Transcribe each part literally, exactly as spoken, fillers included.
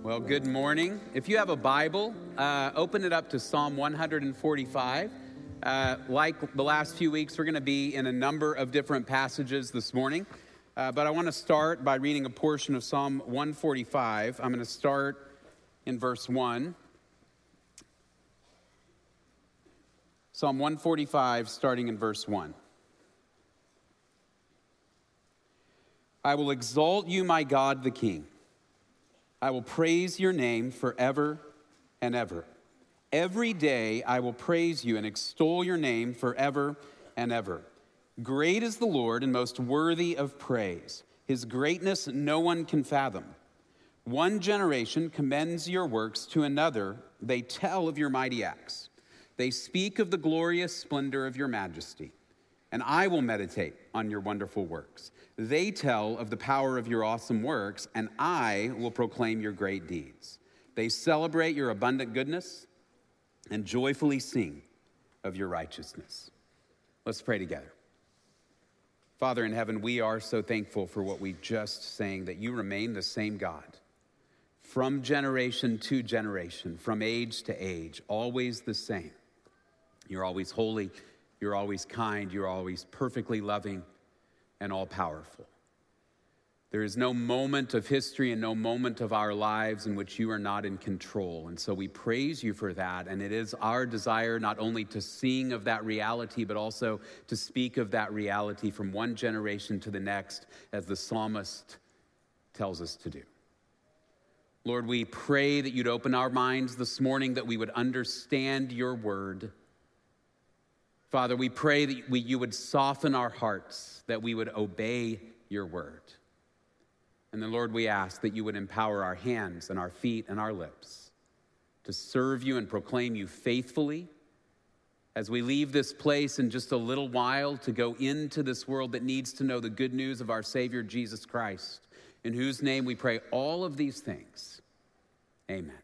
Well, good morning. If you have a Bible, uh, open it up to Psalm one forty-five. Uh, like the last few weeks, we're going to be in a number of different passages this morning. Uh, but I want to start by reading a portion of Psalm one forty-five. I'm going to start in verse one. Psalm one forty-five, starting in verse one. I will exalt you, my God, the King. I will praise your name forever and ever. Every day I will praise you and extol your name forever and ever. Great is the Lord and most worthy of praise. His greatness no one can fathom. One generation commends your works to another. They tell of your mighty acts. They speak of the glorious splendor of your majesty. And I will meditate on your wonderful works. They tell of the power of your awesome works, and I will proclaim your great deeds. They celebrate your abundant goodness and joyfully sing of your righteousness. Let's pray together. Father in heaven, we are so thankful for what we just sang, that you remain the same God. From generation to generation, from age to age, always the same. You're always holy, you're always kind, you're always perfectly loving and all-powerful. There is no moment of history and no moment of our lives in which you are not in control. And so we praise you for that. And it is our desire not only to sing of that reality, but also to speak of that reality from one generation to the next, as the psalmist tells us to do. Lord, we pray that you'd open our minds this morning, that we would understand your word. Father, we pray that we, you would soften our hearts, that we would obey your word. And then, Lord, we ask that you would empower our hands and our feet and our lips to serve you and proclaim you faithfully as we leave this place in just a little while to go into this world that needs to know the good news of our Savior, Jesus Christ, in whose name we pray all of these things. Amen.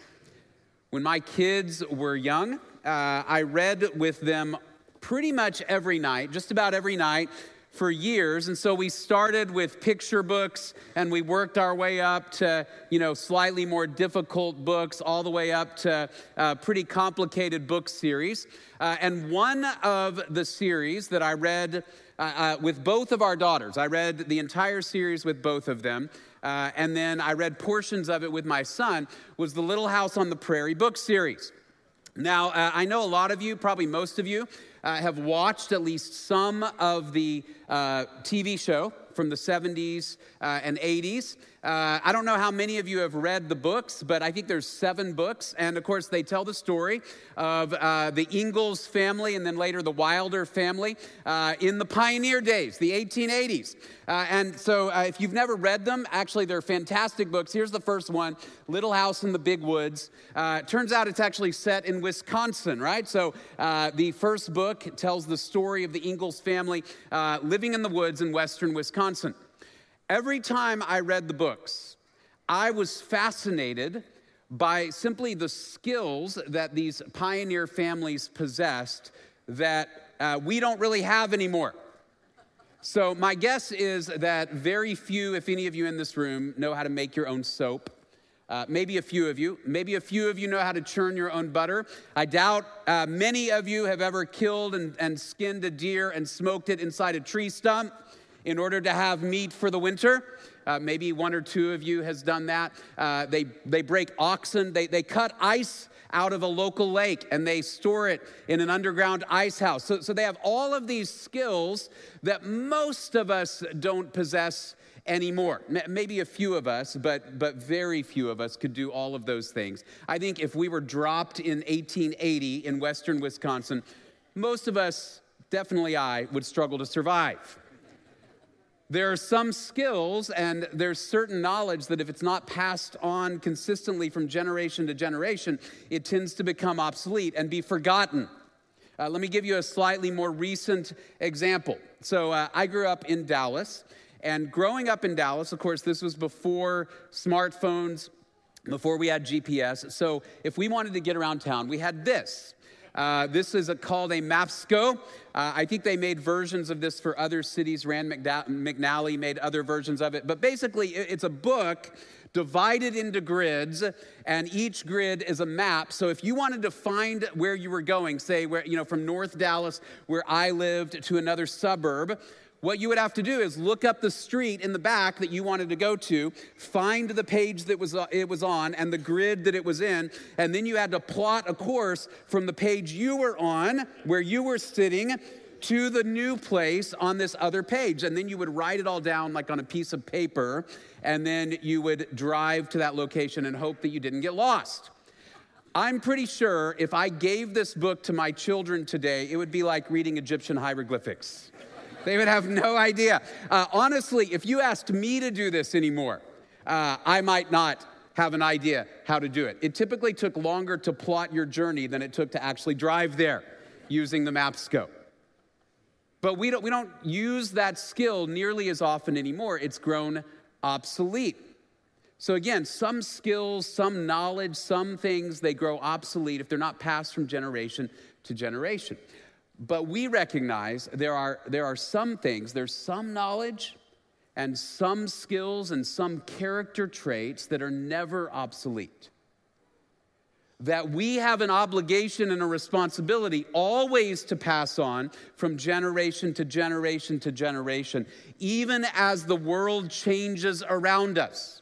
When my kids were young, uh, I read with them pretty much every night, just about every night for years. And so we started with picture books and we worked our way up to, you know, slightly more difficult books, all the way up to a pretty complicated book series. Uh, and one of the series that I read uh, uh, with both of our daughters, I read the entire series with both of them. Uh, and then I read portions of it with my son, was the Little House on the Prairie book series. Now, uh, I know a lot of you, probably most of you, uh, have watched at least some of the uh, T V show from the seventies uh, and eighties. Uh, I don't know how many of you have read the books, but I think there's seven books. And of course, they tell the story of uh, the Ingalls family and then later the Wilder family uh, in the pioneer days, the eighteen eighties. Uh, and so uh, if you've never read them, actually, they're fantastic books. Here's the first one, Little House in the Big Woods. Uh, turns out it's actually set in Wisconsin, right? So uh, the first book tells the story of the Ingalls family uh, living in the woods in western Wisconsin. Every time I read the books, I was fascinated by simply the skills that these pioneer families possessed that uh, we don't really have anymore. So my guess is that very few, if any of you in this room, know how to make your own soap. Uh, maybe a few of you. Maybe a few of you know how to churn your own butter. I doubt uh, many of you have ever killed and, and skinned a deer and smoked it inside a tree stump in order to have meat for the winter. Uh, maybe one or two of you has done that. Uh, they they break oxen. They they cut ice out of a local lake and they store it in an underground ice house. So, so they have all of these skills that most of us don't possess anymore. Maybe a few of us, but but very few of us could do all of those things. I think if we were dropped in eighteen eighty in western Wisconsin, most of us, definitely I, would struggle to survive. There are some skills and there's certain knowledge that if it's not passed on consistently from generation to generation, it tends to become obsolete and be forgotten. Uh, let me give you a slightly more recent example. So uh, I grew up in Dallas, and growing up in Dallas, of course, this was before smartphones, before we had G P S. So if we wanted to get around town, we had this. Uh, this is a, called a Mapsco. Uh, I think they made versions of this for other cities. Rand McNally made other versions of it. But basically, it's a book divided into grids, and each grid is a map. So if you wanted to find where you were going, say, where you know, from North Dallas, where I lived, to another suburb, what you would have to do is look up the street in the back that you wanted to go to, find the page that was uh, it was on and the grid that it was in, and then you had to plot a course from the page you were on, where you were sitting, to the new place on this other page. And then you would write it all down like on a piece of paper, and then you would drive to that location and hope that you didn't get lost. I'm pretty sure if I gave this book to my children today, it would be like reading Egyptian hieroglyphics. They would have no idea. Uh, honestly, if you asked me to do this anymore, uh, I might not have an idea how to do it. It typically took longer to plot your journey than it took to actually drive there using the map scope. But we don't, we don't use that skill nearly as often anymore. It's grown obsolete. So again, some skills, some knowledge, some things, they grow obsolete if they're not passed from generation to generation. But we recognize there are, there are some things, there's some knowledge and some skills and some character traits that are never obsolete. That we have an obligation and a responsibility always to pass on from generation to generation to generation, even as the world changes around us.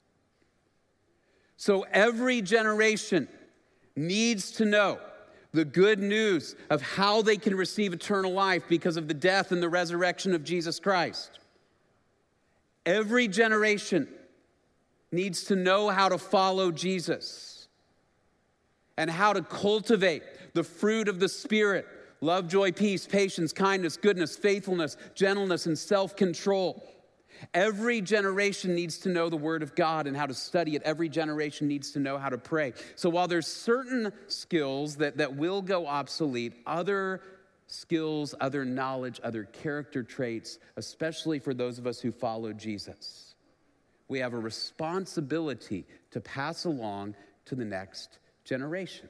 So every generation needs to know the good news of how they can receive eternal life because of the death and the resurrection of Jesus Christ. Every generation needs to know how to follow Jesus and how to cultivate the fruit of the Spirit: love, joy, peace, patience, kindness, goodness, faithfulness, gentleness, and self-control. Every generation needs to know the Word of God and how to study it. Every generation needs to know how to pray. So while there's certain skills that, that will go obsolete, other skills, other knowledge, other character traits, especially for those of us who follow Jesus, we have a responsibility to pass along to the next generation.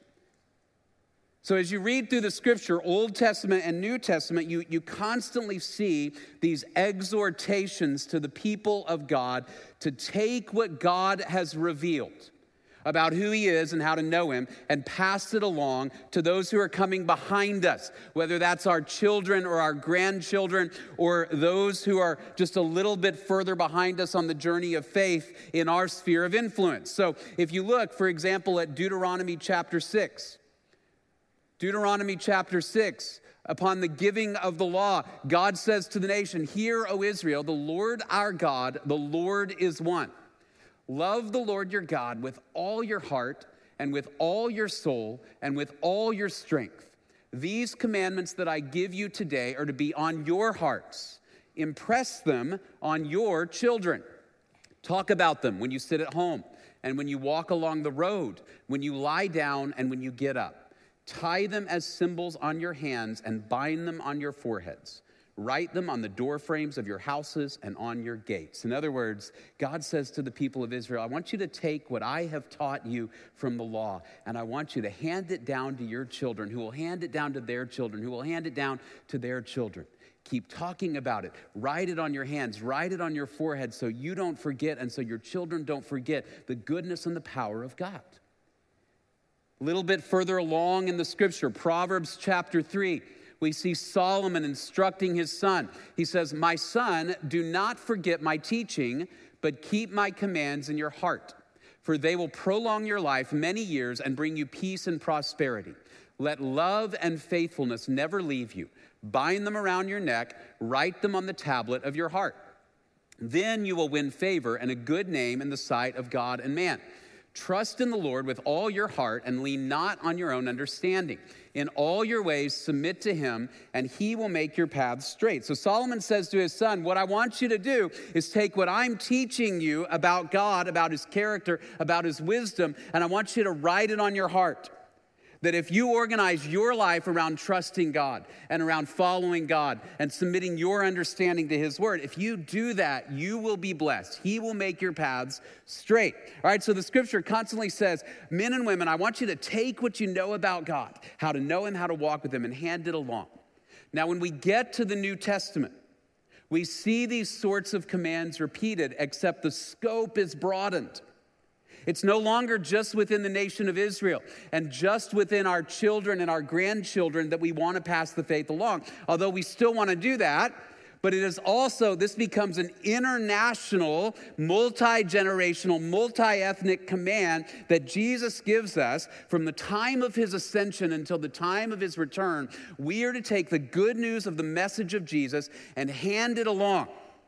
So as you read through the scripture, Old Testament and New Testament, you, you constantly see these exhortations to the people of God to take what God has revealed about who he is and how to know him and pass it along to those who are coming behind us, whether that's our children or our grandchildren or those who are just a little bit further behind us on the journey of faith in our sphere of influence. So if you look, for example, at Deuteronomy chapter six, Deuteronomy chapter six, upon the giving of the law, God says to the nation, "Hear, O Israel, the Lord our God, the Lord is one. Love the Lord your God with all your heart and with all your soul and with all your strength. These commandments that I give you today are to be on your hearts. Impress them on your children. Talk about them when you sit at home and when you walk along the road, when you lie down and when you get up. Tie them as symbols on your hands and bind them on your foreheads. Write them on the door frames of your houses and on your gates." In other words, God says to the people of Israel, I want you to take what I have taught you from the law, and I want you to hand it down to your children, who will hand it down to their children, who will hand it down to their children. Keep talking about it. Write it on your hands. Write it on your forehead so you don't forget and so your children don't forget the goodness and the power of God. A little bit further along in the scripture, Proverbs chapter three, we see Solomon instructing his son. He says, "My son, do not forget my teaching, but keep my commands in your heart, for they will prolong your life many years and bring you peace and prosperity. Let love and faithfulness never leave you. Bind them around your neck, write them on the tablet of your heart. Then you will win favor and a good name in the sight of God and man. Trust in the Lord with all your heart and lean not on your own understanding. In all your ways submit to him, and he will make your paths straight." So Solomon says to his son, what I want you to do is take what I'm teaching you about God, about his character, about his wisdom, and I want you to write it on your heart. That if you organize your life around trusting God and around following God and submitting your understanding to his word, if you do that, you will be blessed. He will make your paths straight. All right, so the scripture constantly says, men and women, I want you to take what you know about God, how to know him, how to walk with him, and hand it along. Now, when we get to the New Testament, we see these sorts of commands repeated, except the scope is broadened. It's no longer just within the nation of Israel and just within our children and our grandchildren that we want to pass the faith along, although we still want to do that. But it is also, this becomes an international, multi-generational, multi-ethnic command that Jesus gives us from the time of his ascension until the time of his return. We are to take the good news of the message of Jesus and hand it along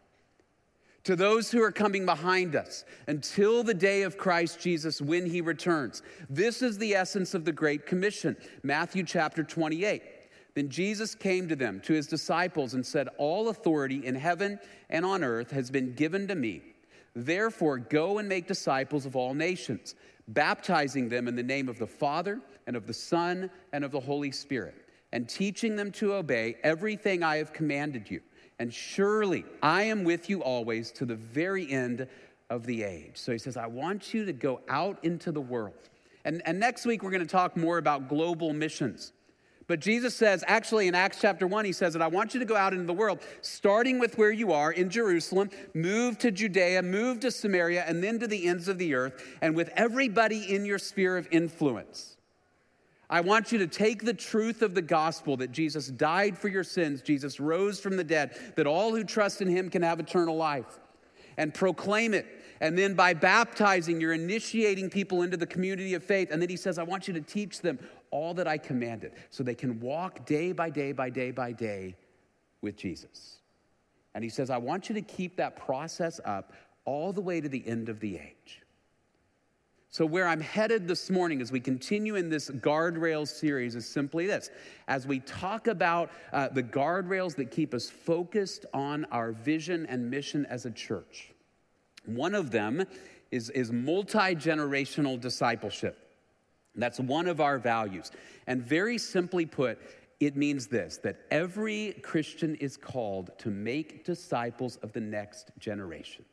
to those who are coming behind us until the day of Christ Jesus when he returns. This is the essence of the Great Commission, Matthew chapter twenty-eight. Then Jesus came to them, to his disciples, and said, "All authority in heaven and on earth has been given to me. Therefore, go and make disciples of all nations, baptizing them in the name of the Father and of the Son and of the Holy Spirit, and teaching them to obey everything I have commanded you. And surely I am with you always to the very end of the age." So he says, I want you to go out into the world. And, and next week, we're going to talk more about global missions. But Jesus says, actually in Acts chapter one, he says that I want you to go out into the world, starting with where you are in Jerusalem, move to Judea, move to Samaria, and then to the ends of the earth, and with everybody in your sphere of influence. I want you to take the truth of the gospel that Jesus died for your sins, Jesus rose from the dead, that all who trust in him can have eternal life, and proclaim it. And then by baptizing, you're initiating people into the community of faith. And then he says, I want you to teach them all that I commanded so they can walk day by day by day by day with Jesus. And he says, I want you to keep that process up all the way to the end of the age. So where I'm headed this morning as we continue in this guardrails series is simply this. As we talk about uh, the guardrails that keep us focused on our vision and mission as a church, one of them is, is multi-generational discipleship. That's one of our values. And very simply put, it means this, that every Christian is called to make disciples of the next generation.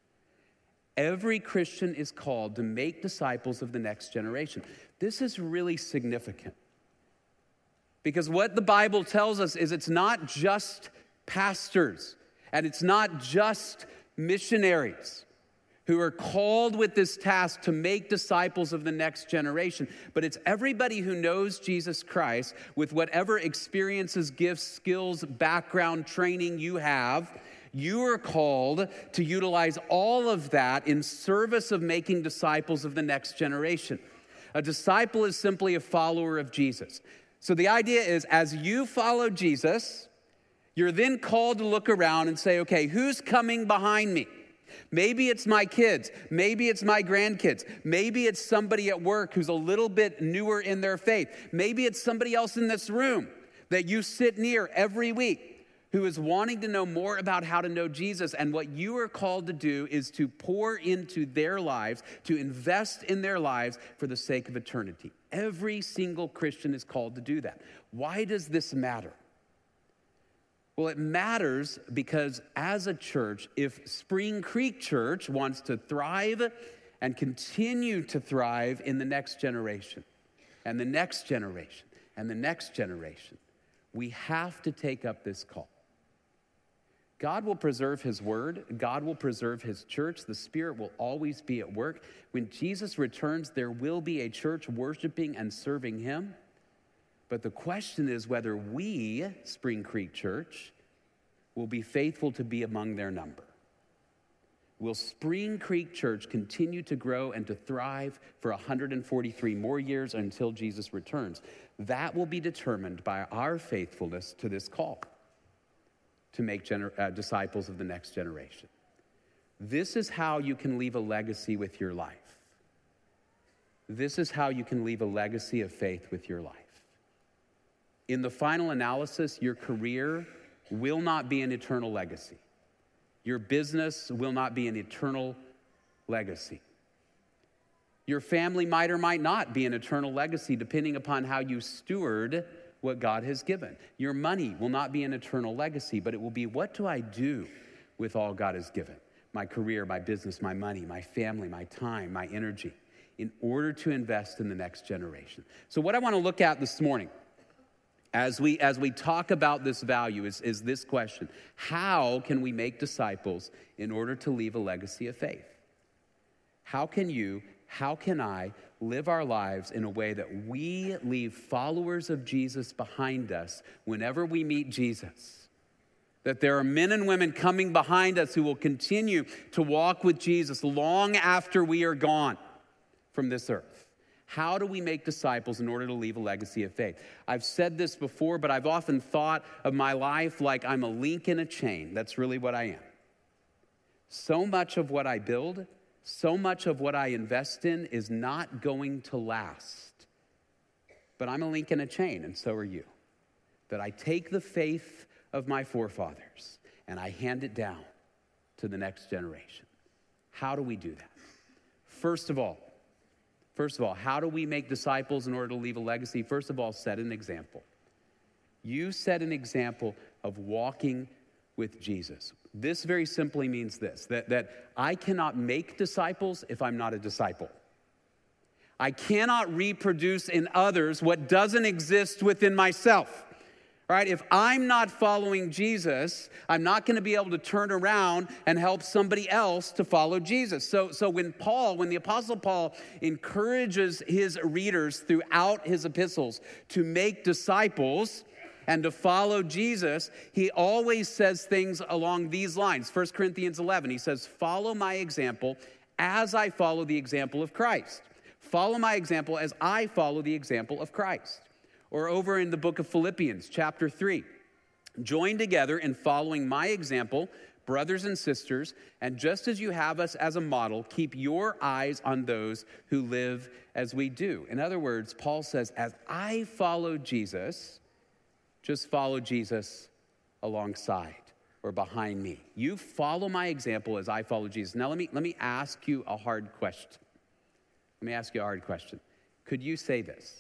Every Christian is called to make disciples of the next generation. This is really significant. Because what the Bible tells us is it's not just pastors and it's not just missionaries who are called with this task to make disciples of the next generation, but it's everybody who knows Jesus Christ with whatever experiences, gifts, skills, background, training you have. You are called to utilize all of that in service of making disciples of the next generation. A disciple is simply a follower of Jesus. So the idea is, as you follow Jesus, you're then called to look around and say, okay, who's coming behind me? Maybe it's my kids. Maybe it's my grandkids. Maybe it's somebody at work who's a little bit newer in their faith. Maybe it's somebody else in this room that you sit near every week who is wanting to know more about how to know Jesus. And what you are called to do is to pour into their lives, to invest in their lives for the sake of eternity. Every single Christian is called to do that. Why does this matter? Well, it matters because as a church, if Spring Creek Church wants to thrive and continue to thrive in the next generation, and the next generation, and the next generation, we have to take up this call. God will preserve his word. God will preserve his church. The Spirit will always be at work. When Jesus returns, there will be a church worshiping and serving him. But the question is whether we, Spring Creek Church, will be faithful to be among their number. Will Spring Creek Church continue to grow and to thrive for one hundred forty-three more years until Jesus returns? That will be determined by our faithfulness to this call to make gener- uh, disciples of the next generation. This is how you can leave a legacy with your life. This is how you can leave a legacy of faith with your life. In the final analysis, your career will not be an eternal legacy. Your business will not be an eternal legacy. Your family might or might not be an eternal legacy, depending upon how you steward what God has given. Your money will not be an eternal legacy, but it will be, what do I do with all God has given? My career, my business, my money, my family, my time, my energy, in order to invest in the next generation. So what I want to look at this morning, As we, as we talk about this value, is, is this question: how can we make disciples in order to leave a legacy of faith? How can you how can I live our lives in a way that we leave followers of Jesus behind us whenever we meet Jesus? That there are men and women coming behind us who will continue to walk with Jesus long after we are gone from this earth. How do we make disciples in order to leave a legacy of faith? I've said this before, but I've often thought of my life like I'm a link in a chain. That's really what I am. So much of what I build, so much of what I invest in is not going to last. But I'm a link in a chain, and so are you. That I take the faith of my forefathers and I hand it down to the next generation. How do we do that? First of all, First of all, how do we make disciples in order to leave a legacy? First of all, set an example. You set an example of walking with Jesus. This very simply means this, that, that I cannot make disciples if I'm not a disciple. I cannot reproduce in others what doesn't exist within myself. Right? If I'm not following Jesus, I'm not going to be able to turn around and help somebody else to follow Jesus. So, so when Paul, when the Apostle Paul encourages his readers throughout his epistles to make disciples and to follow Jesus, he always says things along these lines. First Corinthians eleven, he says, follow my example as I follow the example of Christ. Follow my example as I follow the example of Christ. Or over in the book of Philippians, chapter three, join together in following my example, brothers and sisters, and just as you have us as a model, keep your eyes on those who live as we do. In other words, Paul says, as I follow Jesus, just follow Jesus alongside or behind me. You follow my example as I follow Jesus. Now let me, let me ask you a hard question. Let me ask you a hard question. Could you say this?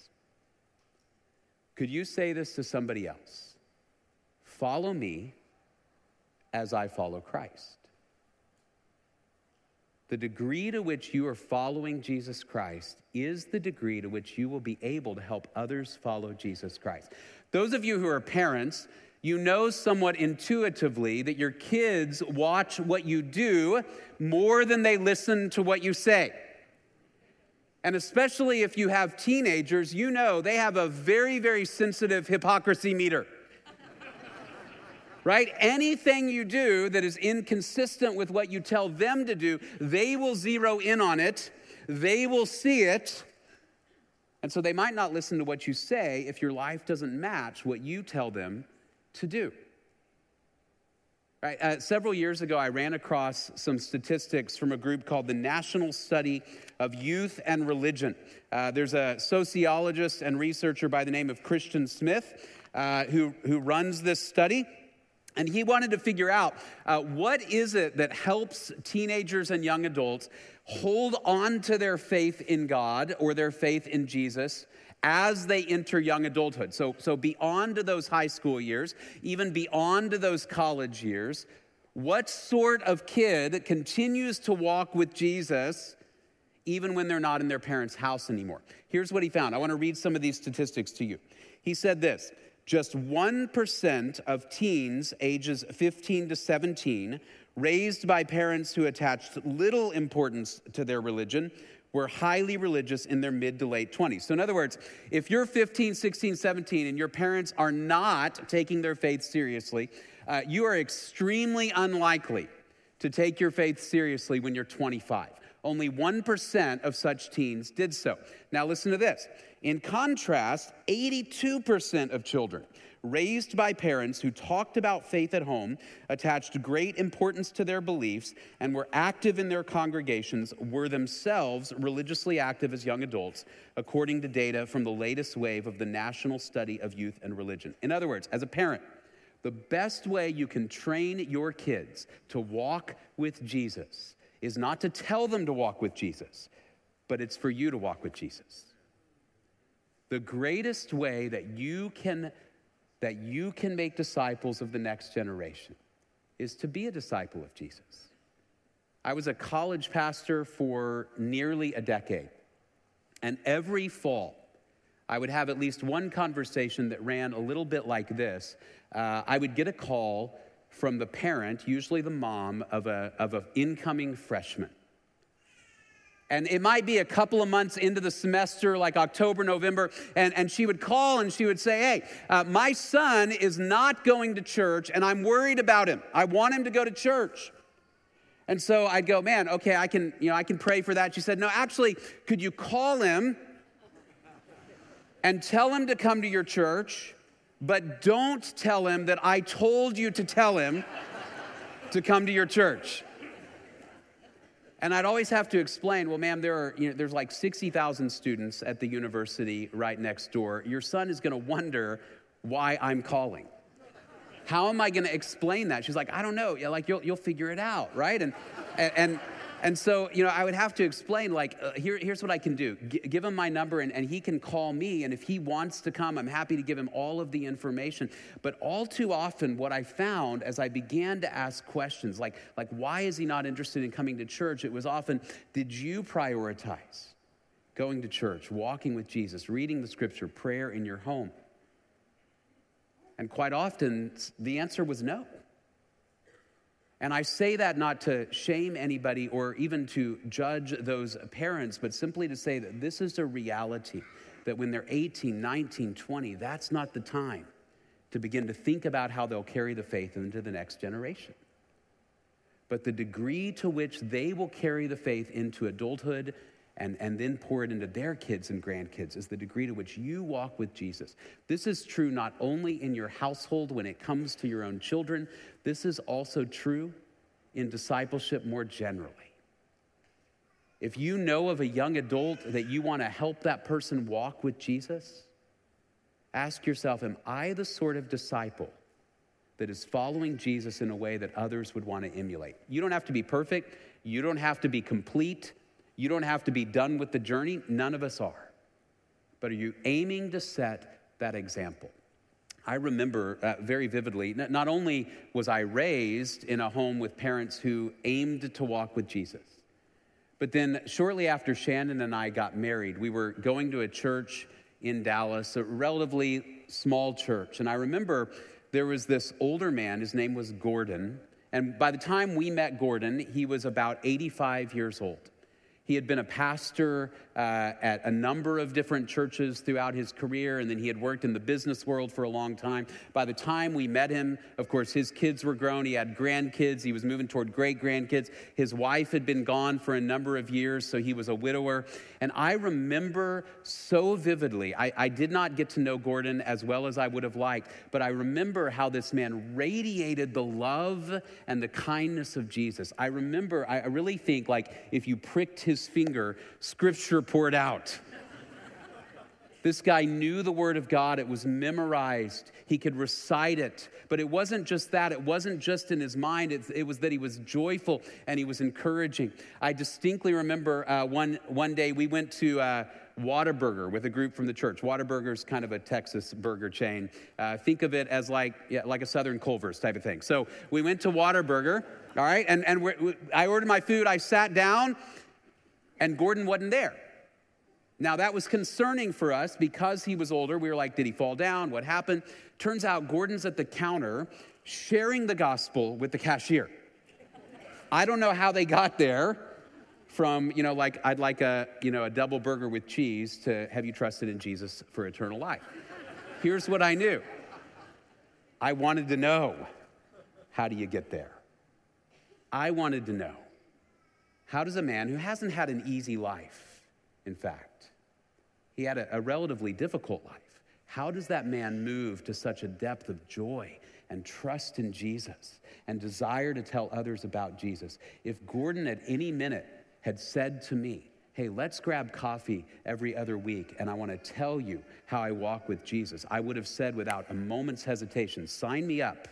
Could you say this to somebody else? Follow me as I follow Christ. The degree to which you are following Jesus Christ is the degree to which you will be able to help others follow Jesus Christ. Those of you who are parents, you know somewhat intuitively that your kids watch what you do more than they listen to what you say. And especially if you have teenagers, you know they have a very, very sensitive hypocrisy meter. Right? Anything you do that is inconsistent with what you tell them to do, they will zero in on it. They will see it. And so they might not listen to what you say if your life doesn't match what you tell them to do. Right? Uh, several years ago, I ran across some statistics from a group called the National Study of Youth and Religion. Uh, there's a sociologist and researcher by the name of Christian Smith uh, who, who runs this study. And he wanted to figure out uh, what is it that helps teenagers and young adults hold on to their faith in God or their faith in Jesus as they enter young adulthood. So, so beyond those high school years, even beyond those college years, what sort of kid continues to walk with Jesus even when they're not in their parents' house anymore? Here's what he found. I want to read some of these statistics to you. He said this: just one percent of teens ages fifteen to seventeen, raised by parents who attached little importance to their religion, were highly religious in their mid to late twenties. So in other words, if you're fifteen, sixteen, seventeen, and your parents are not taking their faith seriously, uh, you are extremely unlikely to take your faith seriously when you're twenty-five. Only one percent of such teens did so. Now listen to this. In contrast, eighty-two percent of children raised by parents who talked about faith at home, attached great importance to their beliefs, and were active in their congregations were themselves religiously active as young adults, according to data from the latest wave of the National Study of Youth and Religion. In other words, as a parent, the best way you can train your kids to walk with Jesus is not to tell them to walk with Jesus, but it's for you to walk with Jesus. The greatest way that you can that you can make disciples of the next generation is to be a disciple of Jesus. I was a college pastor for nearly a decade, and every fall, I would have at least one conversation that ran a little bit like this. Uh, I would get a call from the parent, usually the mom, of a of an incoming freshman. And it might be a couple of months into the semester, like October, November, and, and she would call and she would say, hey, uh, my son is not going to church and I'm worried about him. I want him to go to church. And so I'd go, man, okay, I can, you know, I can pray for that. She said, no, actually, could you call him and tell him to come to your church, but don't tell him that I told you to tell him to come to your church. And I'd always have to explain, well, ma'am, there are, you know, there's like sixty thousand students at the university right next door. Your son is going to wonder why I'm calling. How am I going to explain that? She's like, I don't know. Yeah, like you'll you'll figure it out, right? And and and, and so, you know, I would have to explain, like, uh, here, here's what I can do. G- give him my number, and, and he can call me. And if he wants to come, I'm happy to give him all of the information. But all too often, what I found as I began to ask questions, like, like why is he not interested in coming to church? It was often, did you prioritize going to church, walking with Jesus, reading the scripture, prayer in your home? And quite often, the answer was no. And I say that not to shame anybody or even to judge those parents, but simply to say that this is a reality, that when they're eighteen, nineteen, twenty, that's not the time to begin to think about how they'll carry the faith into the next generation. But the degree to which they will carry the faith into adulthood and, and then pour it into their kids and grandkids is the degree to which you walk with Jesus. This is true not only in your household when it comes to your own children, this is also true in discipleship more generally. If you know of a young adult that you want to help that person walk with Jesus, ask yourself, am I the sort of disciple that is following Jesus in a way that others would want to emulate? You don't have to be perfect. You don't have to be complete. You don't have to be done with the journey. None of us are. But are you aiming to set that example? I remember uh, very vividly, not only was I raised in a home with parents who aimed to walk with Jesus, but then shortly after Shannon and I got married, we were going to a church in Dallas, a relatively small church. And I remember there was this older man, his name was Gordon. And by the time we met Gordon, he was about eighty-five years old. He had been a pastor uh, at a number of different churches throughout his career, and then he had worked in the business world for a long time. By the time we met him, of course, his kids were grown. He had grandkids. He was moving toward great-grandkids. His wife had been gone for a number of years, so he was a widower. And I remember so vividly, I, I did not get to know Gordon as well as I would have liked, but I remember how this man radiated the love and the kindness of Jesus. I remember, I really think, like, if you pricked his His finger, scripture poured out. This guy knew the word of God. It was memorized. He could recite it. But it wasn't just that. It wasn't just in his mind. It, it was that he was joyful and he was encouraging. I distinctly remember uh, one, one day we went to uh, Whataburger with a group from the church. Whataburger's kind of a Texas burger chain. Uh, think of it as like, yeah, like a Southern Culver's type of thing. So we went to Whataburger, all right? And, and we're, we, I ordered my food. I sat down. And Gordon wasn't there. Now, that was concerning for us because he was older. We were like, did he fall down? What happened? Turns out Gordon's at the counter sharing the gospel with the cashier. I don't know how they got there from, you know, like, I'd like a, you know, a double burger with cheese to have you trusted in Jesus for eternal life. Here's what I knew. I wanted to know, how do you get there? I wanted to know. How does a man who hasn't had an easy life, in fact, he had a, a relatively difficult life, how does that man move to such a depth of joy and trust in Jesus and desire to tell others about Jesus? If Gordon at any minute had said to me, hey, let's grab coffee every other week, and I want to tell you how I walk with Jesus, I would have said without a moment's hesitation, sign me up,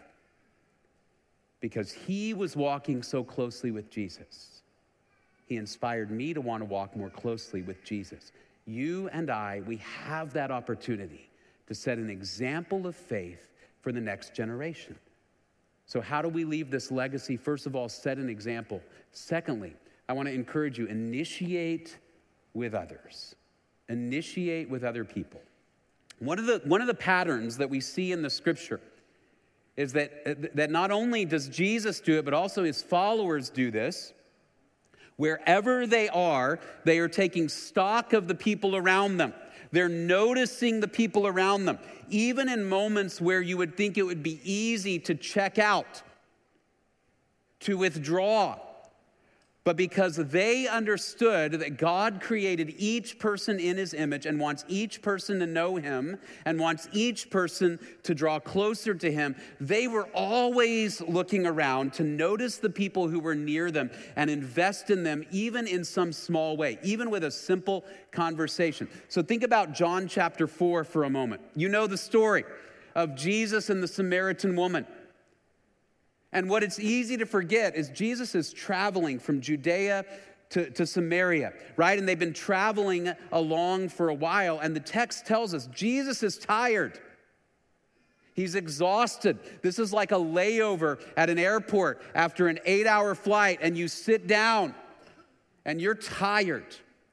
because he was walking so closely with Jesus. He inspired me to want to walk more closely with Jesus. You and I, we have that opportunity to set an example of faith for the next generation. So how do we leave this legacy? First of all, set an example. Secondly, I want to encourage you, initiate with others. Initiate with other people. One of the, one of the patterns that we see in the scripture is that, that not only does Jesus do it, but also his followers do this. Wherever they are, they are taking stock of the people around them. They're noticing the people around them, even in moments where you would think it would be easy to check out, to withdraw. But because they understood that God created each person in his image and wants each person to know him and wants each person to draw closer to him, they were always looking around to notice the people who were near them and invest in them, even in some small way, even with a simple conversation. So think about John chapter four for a moment. You know the story of Jesus and the Samaritan woman. And what it's easy to forget is Jesus is traveling from Judea to, to Samaria, right? And they've been traveling along for a while. And the text tells us Jesus is tired. He's exhausted. This is like a layover at an airport after an eight-hour flight, and you sit down and you're tired.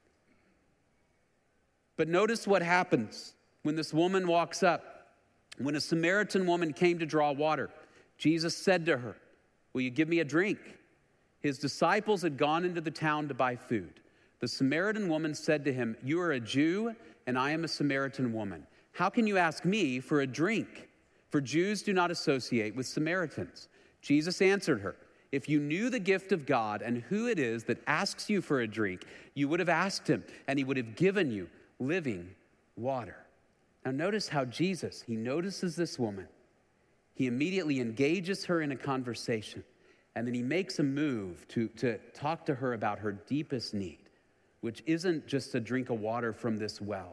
But notice what happens when this woman walks up. When a Samaritan woman came to draw water, Jesus said to her, "Will you give me a drink?" His disciples had gone into the town to buy food. The Samaritan woman said to him, "You are a Jew, and I am a Samaritan woman. How can you ask me for a drink? For Jews do not associate with Samaritans." Jesus answered her, "If you knew the gift of God and who it is that asks you for a drink, you would have asked him, and he would have given you living water." Now notice how Jesus, he notices this woman. He immediately engages her in a conversation, and then he makes a move to, to talk to her about her deepest need, which isn't just a drink of water from this well,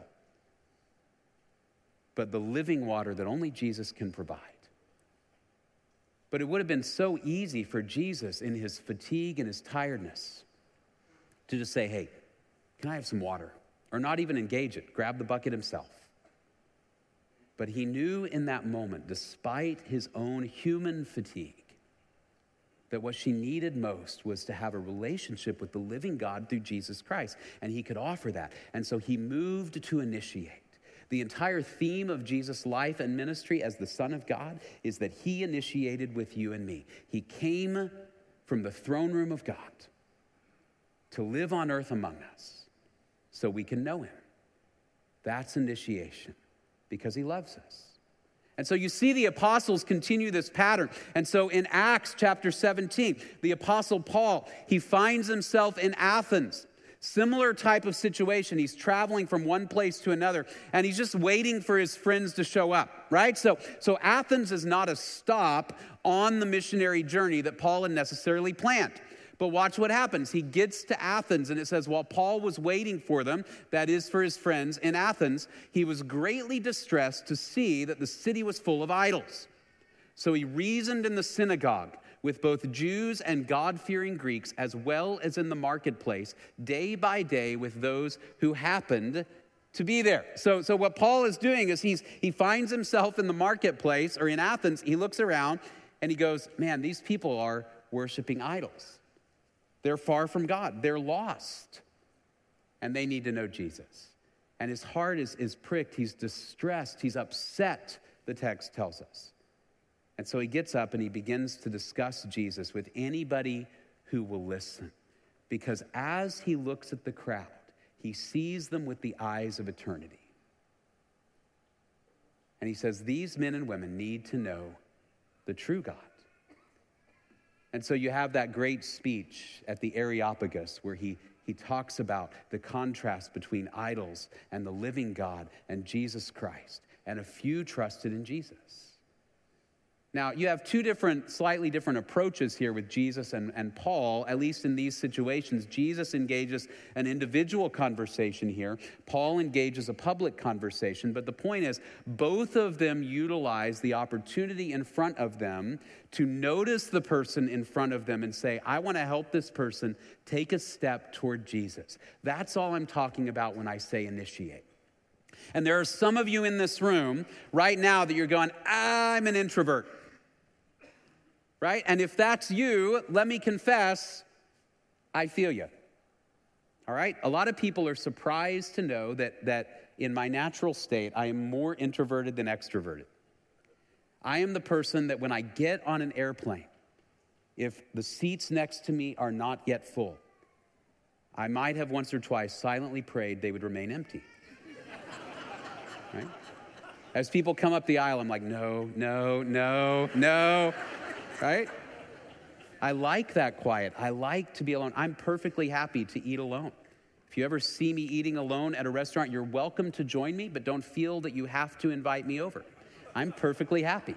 but the living water that only Jesus can provide. But it would have been so easy for Jesus in his fatigue and his tiredness to just say, "Hey, can I have some water?" Or not even engage it, grab the bucket himself. But he knew in that moment, despite his own human fatigue, that what she needed most was to have a relationship with the living God through Jesus Christ. And he could offer that. And so he moved to initiate. The entire theme of Jesus' life and ministry as the Son of God is that he initiated with you and me. He came from the throne room of God to live on earth among us so we can know him. That's initiation. Because he loves us. And so you see the apostles continue this pattern. And so in Acts chapter seventeen, the apostle Paul, he finds himself in Athens. Similar type of situation. He's traveling from one place to another, and he's just waiting for his friends to show up, right? So, so Athens is not a stop on the missionary journey that Paul had necessarily planned. But watch what happens. He gets to Athens, and it says, while Paul was waiting for them, that is for his friends in Athens, he was greatly distressed to see that the city was full of idols. So he reasoned in the synagogue with both Jews and God-fearing Greeks, as well as in the marketplace, day by day with those who happened to be there. So, so what Paul is doing is he's he finds himself in the marketplace, or in Athens. He looks around, and he goes, man, these people are worshiping idols. They're far from God. They're lost. And they need to know Jesus. And his heart is, is pricked. He's distressed. He's upset, the text tells us. And so he gets up and he begins to discuss Jesus with anybody who will listen. Because as he looks at the crowd, he sees them with the eyes of eternity. And he says, these men and women need to know the true God. And so you have that great speech at the Areopagus where he, he talks about the contrast between idols and the living God and Jesus Christ. And a few trusted in Jesus. Now, you have two different, slightly different approaches here with Jesus and, and Paul, at least in these situations. Jesus engages an individual conversation here. Paul engages a public conversation. But the point is, both of them utilize the opportunity in front of them to notice the person in front of them and say, I want to help this person take a step toward Jesus. That's all I'm talking about when I say initiate. And there are some of you in this room right now that you're going, I'm an introvert. Right? And if that's you, let me confess, I feel you. All right? A lot of people are surprised to know that, that in my natural state, I am more introverted than extroverted. I am the person that when I get on an airplane, if the seats next to me are not yet full, I might have once or twice silently prayed they would remain empty. Right? As people come up the aisle, I'm like, no, no, no, no, right? I like that quiet. I like to be alone. I'm perfectly happy to eat alone. If you ever see me eating alone at a restaurant, you're welcome to join me, but don't feel that you have to invite me over. I'm perfectly happy.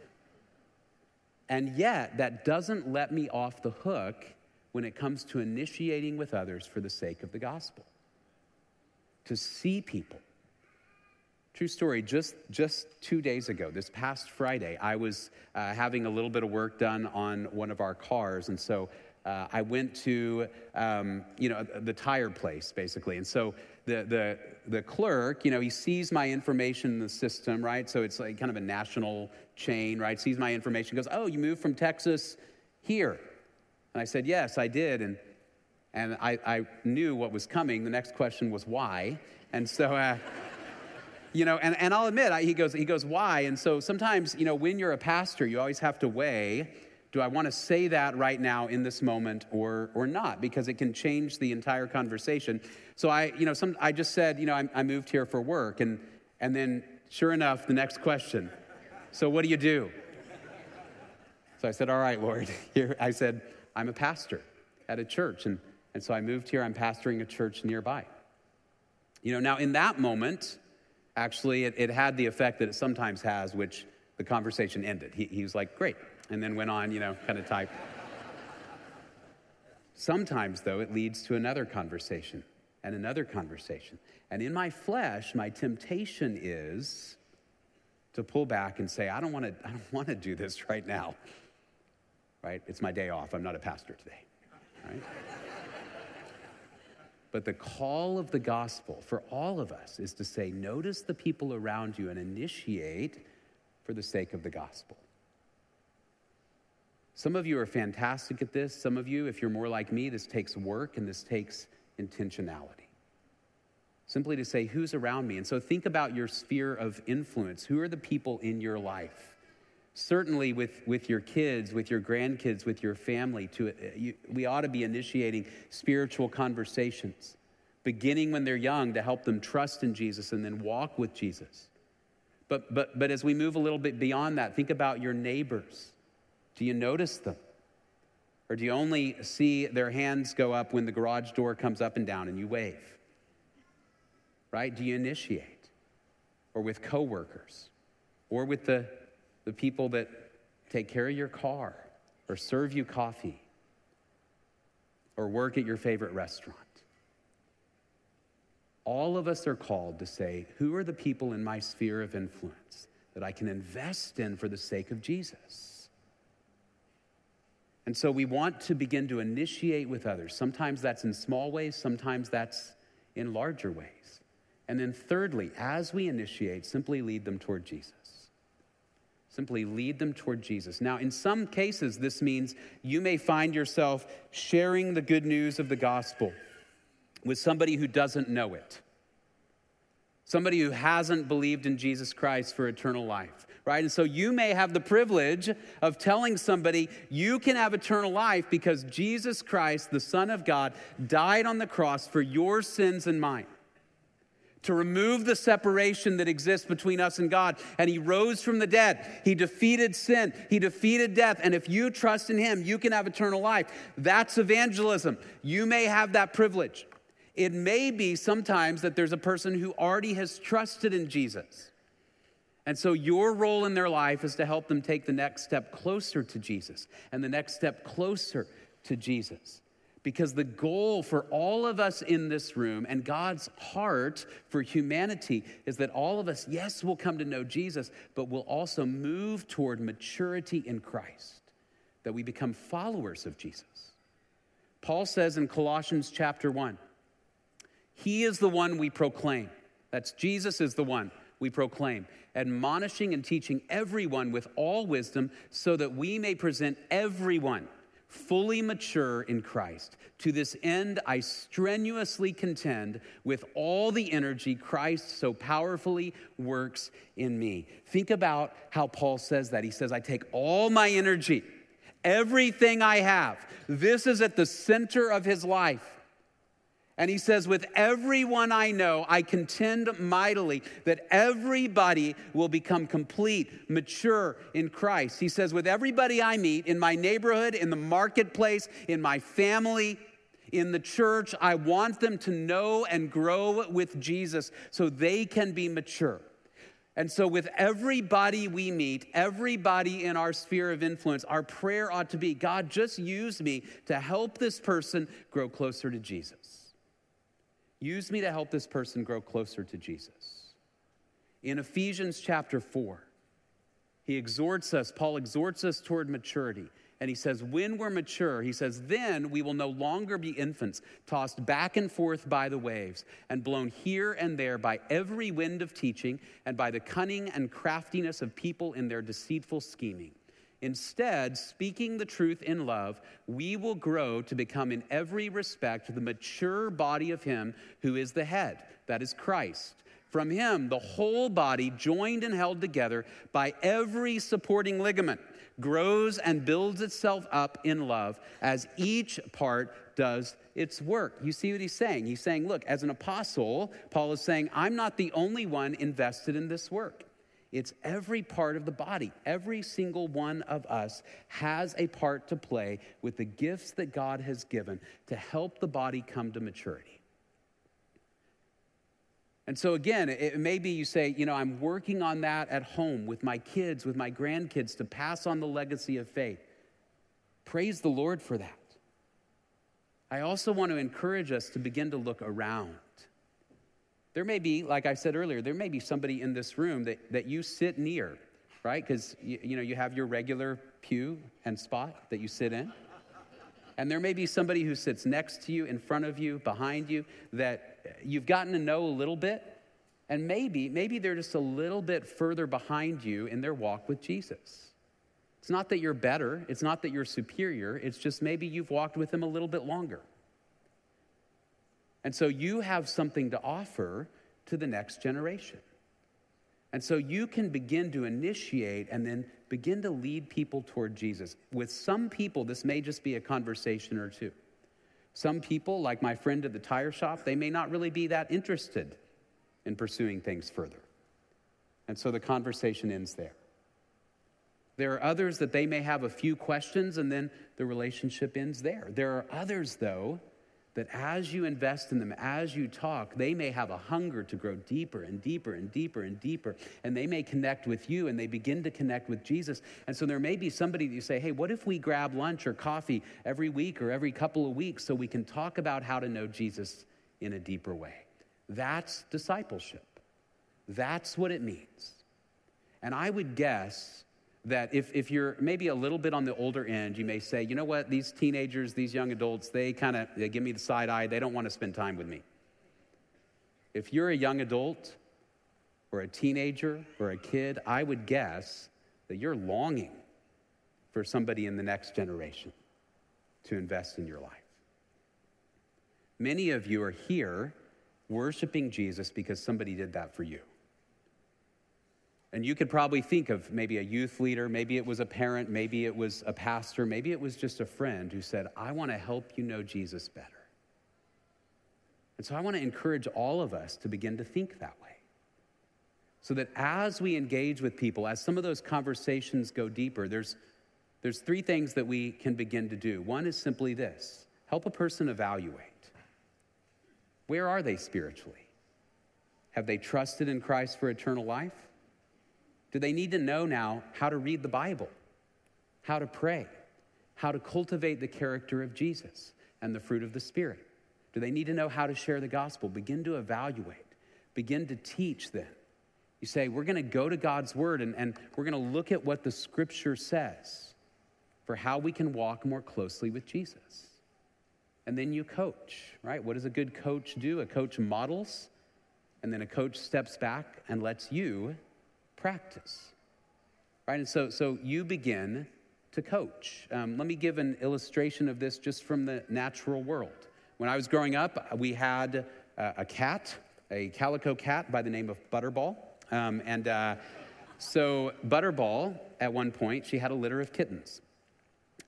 And yet, that doesn't let me off the hook when it comes to initiating with others for the sake of the gospel. To see people. True story, just, just two days ago, this past Friday, I was uh, having a little bit of work done on one of our cars, and so uh, I went to, um, you know, the tire place, basically, and so the, the, the clerk, you know, he sees my information in the system, right, so it's like kind of a national chain, right, sees my information, goes, oh, you moved from Texas here, and I said, yes, I did, and and I, I knew what was coming. The next question was why, and so... Uh, You know, and, and I'll admit, I, he goes, he goes, why? And so sometimes, you know, when you're a pastor, you always have to weigh, do I want to say that right now in this moment or or not? Because it can change the entire conversation. So I, you know, some I just said, you know, I, I moved here for work. And, and then sure enough, the next question, so what do you do? So I said, all right, Lord, here, I said, I'm a pastor at a church. And, and so I moved here, I'm pastoring a church nearby. You know, now in that moment, actually, it, it had the effect that it sometimes has, which the conversation ended. He, he was like, great, and then went on, you know, kind of type. Sometimes, though, it leads to another conversation and another conversation. And in my flesh, my temptation is to pull back and say, I don't want to I don't want to do this right now. Right? It's my day off. I'm not a pastor today. Right? But the call of the gospel for all of us is to say, notice the people around you and initiate for the sake of the gospel. Some of you are fantastic at this. Some of you, if you're more like me, this takes work and this takes intentionality. Simply to say, who's around me? And so think about your sphere of influence. Who are the people in your life? Certainly with, with your kids, with your grandkids, with your family, to, you, we ought to be initiating spiritual conversations, beginning when they're young to help them trust in Jesus and then walk with Jesus. But, but, but as we move a little bit beyond that, think about your neighbors. Do you notice them? Or do you only see their hands go up when the garage door comes up and down and you wave? Right? Do you initiate? Or with coworkers? Or with the the people that take care of your car or serve you coffee or work at your favorite restaurant. All of us are called to say, who are the people in my sphere of influence that I can invest in for the sake of Jesus? And so we want to begin to initiate with others. Sometimes that's in small ways, sometimes that's in larger ways. And then thirdly, as we initiate, simply lead them toward Jesus. Simply lead them toward Jesus. Now, in some cases, this means you may find yourself sharing the good news of the gospel with somebody who doesn't know it. Somebody who hasn't believed in Jesus Christ for eternal life, right? And so you may have the privilege of telling somebody you can have eternal life because Jesus Christ, the Son of God, died on the cross for your sins and mine, to remove the separation that exists between us and God. And he rose from the dead. He defeated sin. He defeated death. And if you trust in him, you can have eternal life. That's evangelism. You may have that privilege. It may be sometimes that there's a person who already has trusted in Jesus. And so your role in their life is to help them take the next step closer to Jesus and the next step closer to Jesus. Because the goal for all of us in this room and God's heart for humanity is that all of us, yes, will come to know Jesus, but we'll also move toward maturity in Christ, that we become followers of Jesus. Paul says in Colossians chapter one, he is the one we proclaim. That's Jesus is the one we proclaim, admonishing and teaching everyone with all wisdom so that we may present everyone fully mature in Christ. To this end, I strenuously contend with all the energy Christ so powerfully works in me. Think about how Paul says that. He says, I take all my energy, everything I have. This is at the center of his life. And he says, with everyone I know, I contend mightily that everybody will become complete, mature in Christ. He says, with everybody I meet in my neighborhood, in the marketplace, in my family, in the church, I want them to know and grow with Jesus so they can be mature. And so with everybody we meet, everybody in our sphere of influence, our prayer ought to be, God, just use me to help this person grow closer to Jesus. Use me to help this person grow closer to Jesus. In Ephesians chapter four, he exhorts us, Paul exhorts us toward maturity. And he says, when we're mature, he says, then we will no longer be infants, tossed back and forth by the waves, and blown here and there by every wind of teaching, and by the cunning and craftiness of people in their deceitful scheming. Instead, speaking the truth in love, we will grow to become in every respect the mature body of him who is the head, that is Christ. From him, the whole body, joined and held together by every supporting ligament, grows and builds itself up in love as each part does its work. You see what he's saying? He's saying, look, as an apostle, Paul is saying, I'm not the only one invested in this work. It's every part of the body. Every single one of us has a part to play with the gifts that God has given to help the body come to maturity. And so again, it may be you say, you know, I'm working on that at home with my kids, with my grandkids to pass on the legacy of faith. Praise the Lord for that. I also want to encourage us to begin to look around. There may be, like I said earlier, there may be somebody in this room that, that you sit near, right? Because, you, you know, you have your regular pew and spot that you sit in. And there may be somebody who sits next to you, in front of you, behind you, that you've gotten to know a little bit. And maybe, maybe they're just a little bit further behind you in their walk with Jesus. It's not that you're better. It's not that you're superior. It's just maybe you've walked with him a little bit longer. And so you have something to offer to the next generation. And so you can begin to initiate and then begin to lead people toward Jesus. With some people, this may just be a conversation or two. Some people, like my friend at the tire shop, they may not really be that interested in pursuing things further. And so the conversation ends there. There are others that they may have a few questions and then the relationship ends there. There are others, though, that as you invest in them, as you talk, they may have a hunger to grow deeper and deeper and deeper and deeper, and they may connect with you, and they begin to connect with Jesus. And so there may be somebody that you say, hey, what if we grab lunch or coffee every week or every couple of weeks so we can talk about how to know Jesus in a deeper way? That's discipleship. That's what it means. And I would guess that if, if you're maybe a little bit on the older end, you may say, you know what, these teenagers, these young adults, they kind of, they give me the side eye. They don't want to spend time with me. If you're a young adult or a teenager or a kid, I would guess that you're longing for somebody in the next generation to invest in your life. Many of you are here worshiping Jesus because somebody did that for you. And you could probably think of maybe a youth leader, maybe it was a parent, maybe it was a pastor, maybe it was just a friend who said, I want to help you know Jesus better. And so I want to encourage all of us to begin to think that way. So that as we engage with people, as some of those conversations go deeper, there's, there's three things that we can begin to do. One is simply this: help a person evaluate. Where are they spiritually? Have they trusted in Christ for eternal life? Do they need to know now how to read the Bible, how to pray, how to cultivate the character of Jesus and the fruit of the Spirit? Do they need to know how to share the gospel? Begin to evaluate. Begin to teach them. You say, we're going to go to God's word and, and we're going to look at what the scripture says for how we can walk more closely with Jesus. And then you coach, right? What does a good coach do? A coach models, and then a coach steps back and lets you practice, right? And so, so you begin to coach. Um, let me give an illustration of this just from the natural world. When I was growing up, we had uh, a cat, a calico cat by the name of Butterball. Um, and uh, so Butterball, at one point, she had a litter of kittens.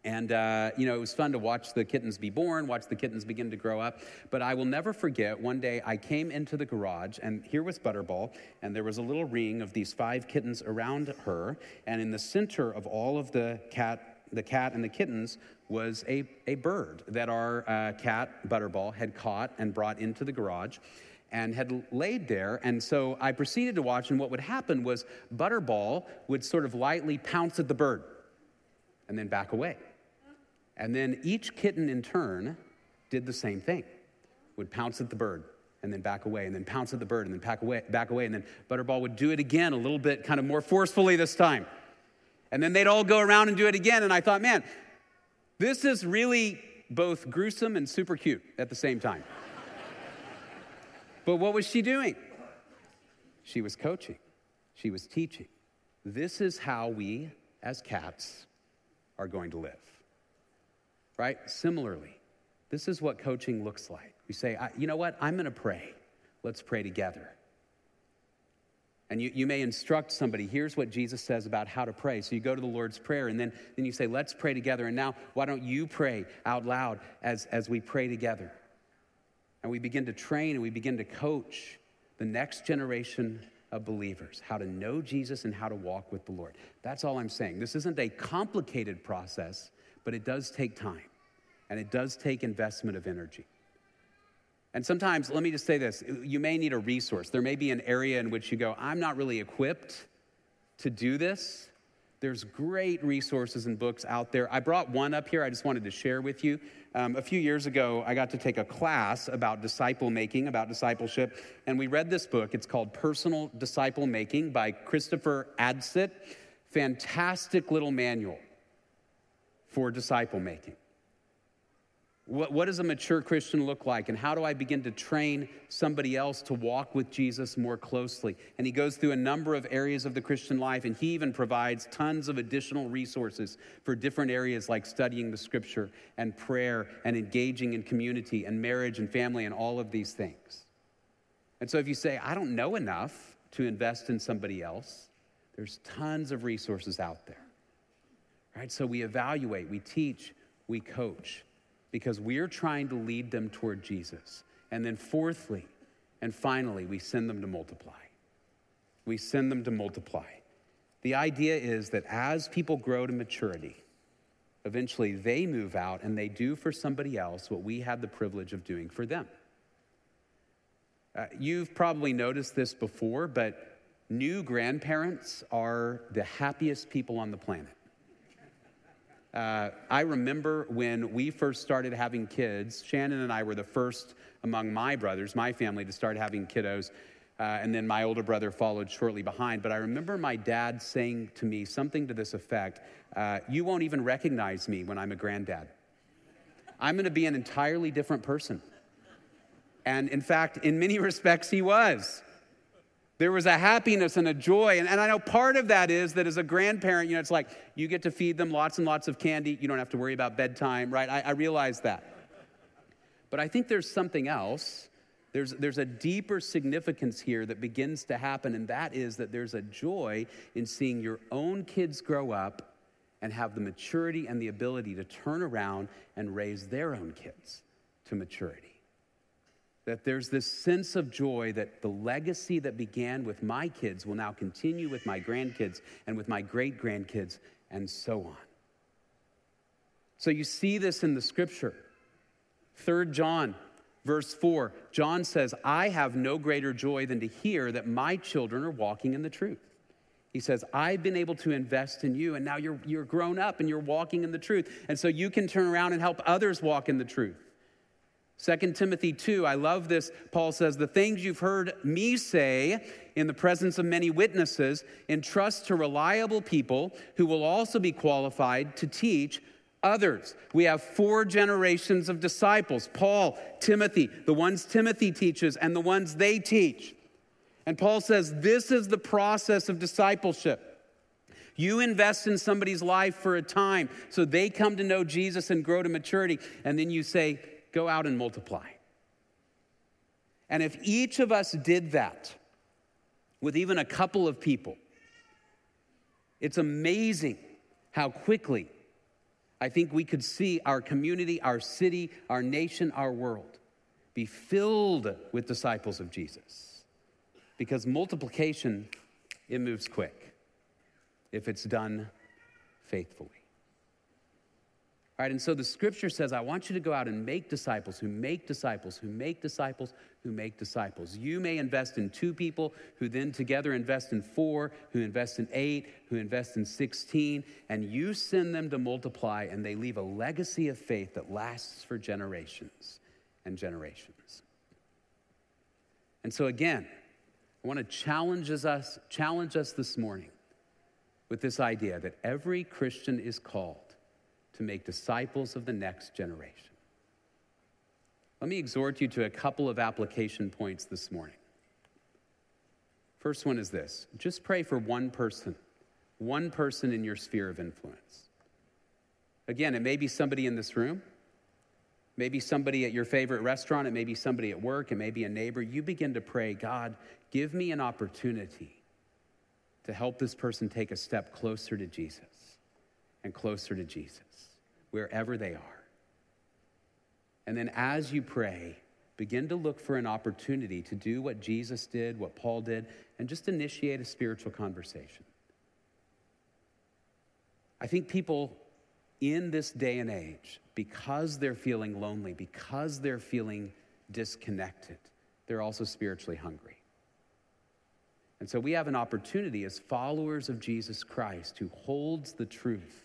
And, uh, you know, it was fun to watch the kittens be born, watch the kittens begin to grow up. But I will never forget, one day I came into the garage, and here was Butterball, and there was a little ring of these five kittens around her. And in the center of all of the cat, the cat and the kittens was a, a bird that our uh, cat, Butterball, had caught and brought into the garage and had laid there. And so I proceeded to watch, and what would happen was Butterball would sort of lightly pounce at the bird and then back away. And then each kitten in turn did the same thing, would pounce at the bird and then back away, and then pounce at the bird and then back away, back away. And then Butterball would do it again a little bit kind of more forcefully this time. And then they'd all go around and do it again. And I thought, man, this is really both gruesome and super cute at the same time. But what was she doing? She was coaching. She was teaching. This is how we, as cats, are going to live. Right? Similarly, this is what coaching looks like. We say, you know what? I'm going to pray. Let's pray together. And you, you may instruct somebody, here's what Jesus says about how to pray. So you go to the Lord's Prayer, and then, then you say, let's pray together. And now, why don't you pray out loud as, as we pray together? And we begin to train and we begin to coach the next generation of believers, how to know Jesus and how to walk with the Lord. That's all I'm saying. This isn't a complicated process, but it does take time, and it does take investment of energy. And sometimes, let me just say this, you may need a resource. There may be an area in which you go, I'm not really equipped to do this. There's great resources and books out there. I brought one up here I just wanted to share with you. Um, a few years ago, I got to take a class about disciple making, about discipleship, and we read this book. It's called Personal Disciple Making by Christopher Adsit. Fantastic little manual for disciple making. What, what does a mature Christian look like, and how do I begin to train somebody else to walk with Jesus more closely? And he goes through a number of areas of the Christian life, and he even provides tons of additional resources for different areas like studying the scripture and prayer and engaging in community and marriage and family and all of these things. And so if you say, I don't know enough to invest in somebody else, there's tons of resources out there. Right? So we evaluate, we teach, we coach, because we're trying to lead them toward Jesus. And then fourthly, and finally, we send them to multiply. We send them to multiply. The idea is that as people grow to maturity, eventually they move out and they do for somebody else what we had the privilege of doing for them. Uh, you've probably noticed this before, but new grandparents are the happiest people on the planet. Uh, I remember when we first started having kids, Shannon and I were the first among my brothers, my family, to start having kiddos, uh, and then my older brother followed shortly behind. But I remember my dad saying to me something to this effect, uh, you won't even recognize me when I'm a granddad. I'm going to be an entirely different person. And in fact, in many respects, he was. There was a happiness and a joy. And, and I know part of that is that as a grandparent, you know, it's like you get to feed them lots and lots of candy. You don't have to worry about bedtime, right? I, I realize that. But I think there's something else. There's, there's a deeper significance here that begins to happen, and that is that there's a joy in seeing your own kids grow up and have the maturity and the ability to turn around and raise their own kids to maturity. That there's this sense of joy that the legacy that began with my kids will now continue with my grandkids and with my great-grandkids and so on. So you see this in the scripture. Third John, verse four, John says, I have no greater joy than to hear that my children are walking in the truth. He says, I've been able to invest in you, and now you're, you're grown up and you're walking in the truth. And so you can turn around and help others walk in the truth. Second Timothy two, I love this. Paul says, the things you've heard me say in the presence of many witnesses, entrust to reliable people who will also be qualified to teach others. We have four generations of disciples, Paul, Timothy, the ones Timothy teaches and the ones they teach. And Paul says, this is the process of discipleship. You invest in somebody's life for a time so they come to know Jesus and grow to maturity, and then you say, go out and multiply. And if each of us did that with even a couple of people, it's amazing how quickly I think we could see our community, our city, our nation, our world be filled with disciples of Jesus. Because multiplication, it moves quick if it's done faithfully. All right, and so the scripture says, I want you to go out and make disciples who make disciples, who make disciples, who make disciples. You may invest in two people who then together invest in four, who invest in eight, who invest in sixteen, and you send them to multiply, and they leave a legacy of faith that lasts for generations and generations. And so again, I want to challenge us, challenge us this morning with this idea that every Christian is called to make disciples of the next generation. Let me exhort you to a couple of application points this morning. First one is this: just pray for one person, one person in your sphere of influence. Again, it may be somebody in this room, maybe somebody at your favorite restaurant, it may be somebody at work, it may be a neighbor. You begin to pray, God, give me an opportunity to help this person take a step closer to Jesus and closer to Jesus, wherever they are. And then as you pray, begin to look for an opportunity to do what Jesus did, what Paul did, and just initiate a spiritual conversation. I think people in this day and age, because they're feeling lonely, because they're feeling disconnected, they're also spiritually hungry. And so we have an opportunity as followers of Jesus Christ, who holds the truth,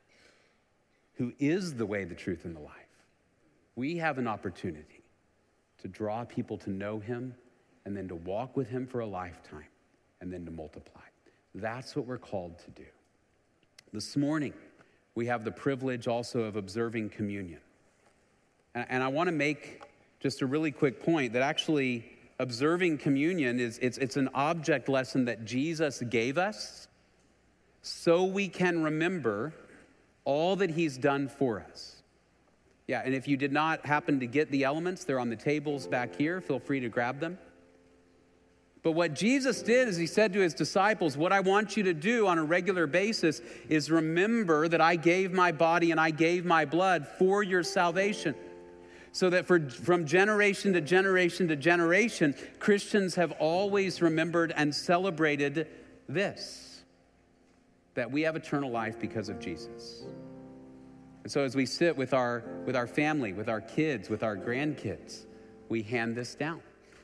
who is the way, the truth, and the life. We have an opportunity to draw people to know him and then to walk with him for a lifetime and then to multiply. That's what we're called to do. This morning, we have the privilege also of observing communion. And, and I want to make just a really quick point that actually observing communion is it's, it's an object lesson that Jesus gave us so we can remember all that he's done for us. Yeah, and if you did not happen to get the elements, they're on the tables back here. Feel free to grab them. But what Jesus did is he said to his disciples, what I want you to do on a regular basis is remember that I gave my body and I gave my blood for your salvation. So that for, from generation to generation to generation, Christians have always remembered and celebrated this, that we have eternal life because of Jesus. And so as we sit with our, with our family, with our kids, with our grandkids, we hand this down.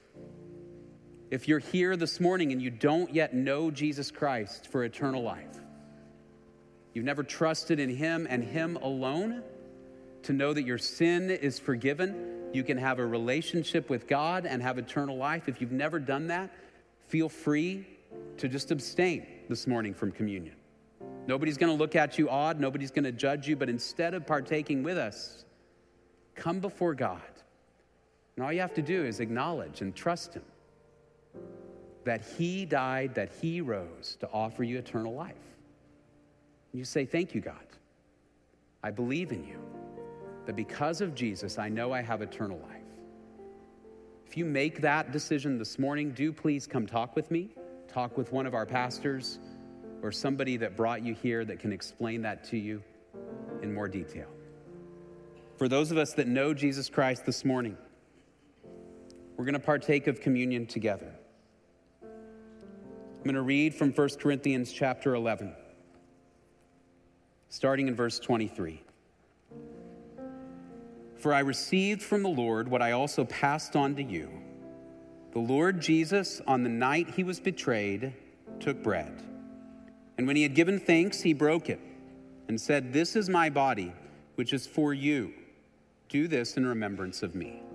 If you're here this morning and you don't yet know Jesus Christ for eternal life, you've never trusted in him and him alone to know that your sin is forgiven, you can have a relationship with God and have eternal life. If you've never done that, feel free to just abstain this morning from communion. Nobody's going to look at you odd. Nobody's going to judge you. But instead of partaking with us, come before God. And all you have to do is acknowledge and trust him that he died, that he rose to offer you eternal life. And you say, thank you, God. I believe in you. That because of Jesus, I know I have eternal life. If you make that decision this morning, do please come talk with me. Talk with one of our pastors or somebody that brought you here that can explain that to you in more detail. For those of us that know Jesus Christ this morning, we're going to partake of communion together. I'm going to read from First Corinthians chapter eleven, starting in verse twenty-three. For I received from the Lord what I also passed on to you. The Lord Jesus, on the night he was betrayed, took bread. And when he had given thanks, he broke it and said, this is my body, which is for you. Do this in remembrance of me.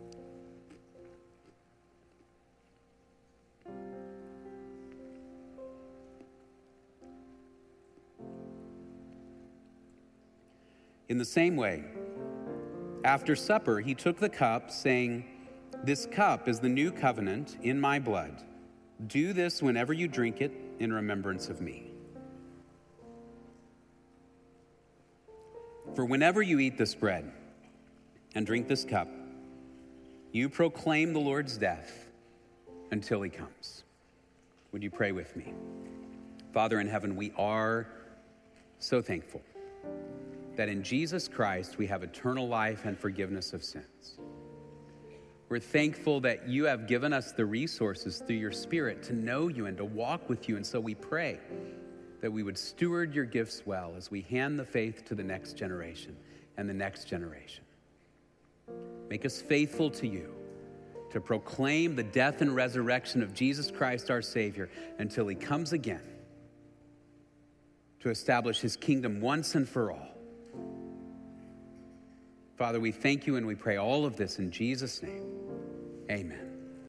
In the same way, after supper, he took the cup, saying, this cup is the new covenant in my blood. Do this whenever you drink it in remembrance of me. For whenever you eat this bread and drink this cup, you proclaim the Lord's death until he comes. Would you pray with me? Father in heaven, we are so thankful that in Jesus Christ we have eternal life and forgiveness of sins. We're thankful that you have given us the resources through your Spirit to know you and to walk with you. And so we pray that we would steward your gifts well as we hand the faith to the next generation and the next generation. Make us faithful to you to proclaim the death and resurrection of Jesus Christ, our Savior, until he comes again to establish his kingdom once and for all. Father, we thank you and we pray all of this in Jesus' name. Amen.